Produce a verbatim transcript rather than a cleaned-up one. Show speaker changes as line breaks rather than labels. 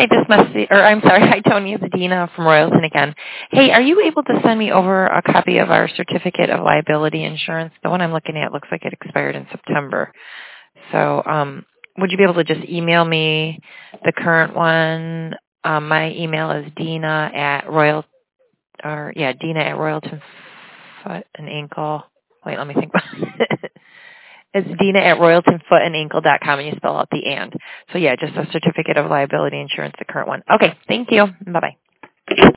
Hi, this must be, or I'm sorry, hi Tony, it's Dina from Royalton again. Hey, are you able to send me over a copy of our certificate of liability insurance? The one I'm looking at looks like it expired in September. So um, would you be able to just email me the current one? Um, my email is Dina at Royal, or yeah, Dina at Royalton Foot and Ankle. Wait, let me think about it. It's Dina at royalton foot and ankle dot com, and you spell out the and. So yeah, just a certificate of liability insurance, the current one. Okay, thank you. Bye-bye.